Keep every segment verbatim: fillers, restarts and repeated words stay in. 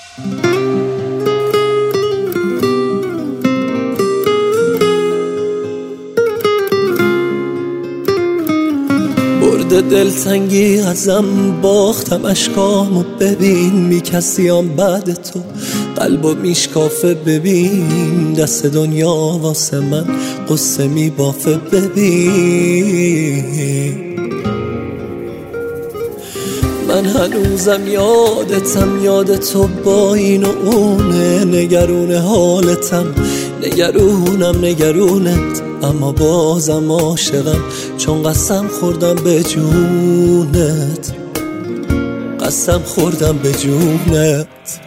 برده دلتنگی ازم، باختم اشکامو ببین، بی کسیام بعد تو قلبو میشکافه. ببین دست دنیا واسه من قصه میبافه. ببین من هنوزم یادتم، یاد تو با این و اونه، نگرون حالتم، نگرونم نگرونت، اما بازم عاشقم چون قسم خوردم به جونت، قسم خوردم به جونت.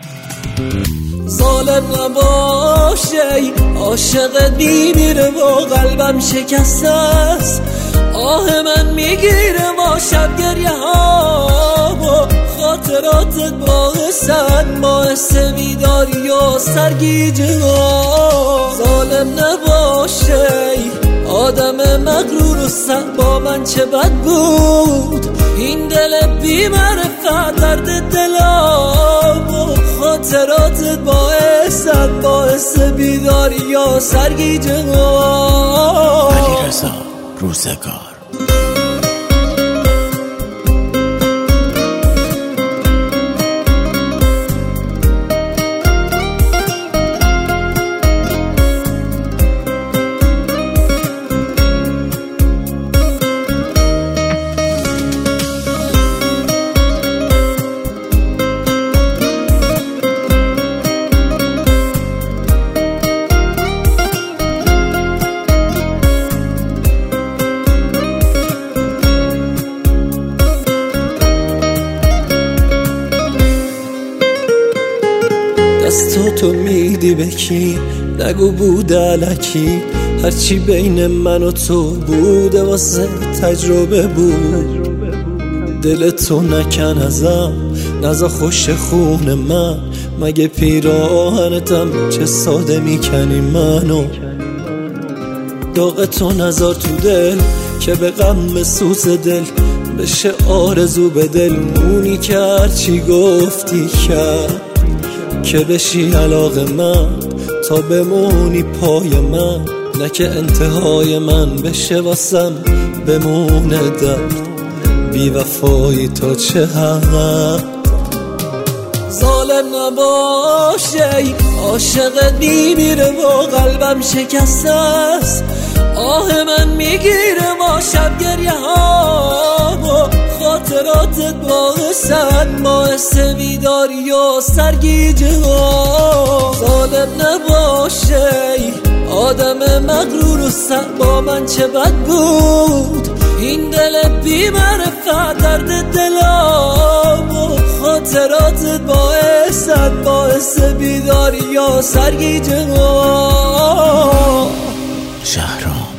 ظالم نباشه عاشقت میمیره و قلبم شکسته است، آه من میگیره با شب گریه ها و خاطراتت باعثن باعث بیداری و سرگیجه ها. ظالم نباشه آدم مغرور و سر با من چه بد بود، این دل بی معرفت درد دلم و خاطراتت باعثن باعث بیداری و سرگیجه ها. علیرضا روزگار. دستو تو میدی به کی، نگو بوده الکی، هرچی بین من و تو بوده واسه تجربه بود. دل تو نکن ازم، نزا خوش خون من، مگه پیراهنتم چه ساده میکنی منو. داغ تو نزار تو دل که به غم سوز دل بشه آرزو به دل، مونی که هرچی گفتی کرد که بشی علاقه من تا بمونی پای من، نه که انتهای من بشه واسم بمونه درد بی وفایی تا چه حد. ظالم نباشه عاشقت میمیره و قلبم شکسته است، آه من میگیره با شب گریه ها و خاطراتت باعثن باعث بیداری و سرگیجه ها. ظالم نباشه آدم مغرور و سر با من چه بد بود، این دل بی معرفت درد دلم و خاطراتت باعثن باعث بیداری و سرگیجه ها. شهرام.